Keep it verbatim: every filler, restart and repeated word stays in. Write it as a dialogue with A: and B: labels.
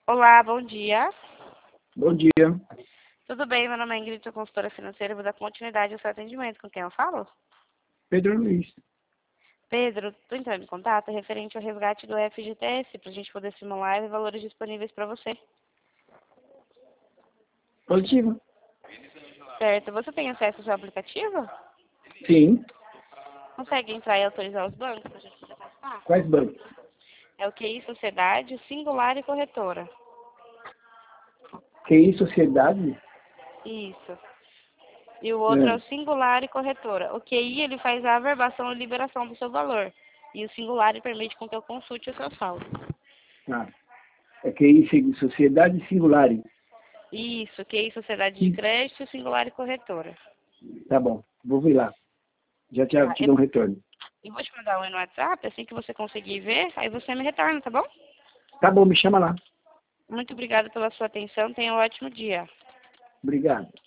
A: Olá, bom dia.
B: Bom dia.
A: Tudo bem? Meu nome é Ingrid, sou consultora financeira. Vou dar continuidade ao seu atendimento. Com quem eu falo?
B: Pedro Luiz.
A: Pedro, estou entrando em contato referente ao resgate do F G T S para a gente poder simular e valores disponíveis para você.
B: Positivo?
A: Certo. Você tem acesso ao seu aplicativo?
B: Sim.
A: Consegue entrar e autorizar os bancos para a gente poder passar?
B: Quais bancos?
A: É o Q I Sociedade, Singular e Corretora.
B: Q I Sociedade?
A: Isso. E o outro é
B: É.
A: o Singular e Corretora. O Q I ele faz a averbação e liberação do seu valor. E o Singular ele permite com que eu consulte o seu saldo.
B: Ah. É Q I Sociedade Singular.
A: Isso, Q I Sociedade de Crédito, Singular e Corretora.
B: Tá bom. Vou ver lá. Já te,
A: Tá,
B: te
A: eu,
B: dou um retorno.
A: eu vou te mandar um no WhatsApp, assim que você conseguir ver, aí você me retorna, tá bom?
B: Tá bom, me chama lá.
A: Muito obrigada pela sua atenção, tenha um ótimo dia.
B: Obrigado.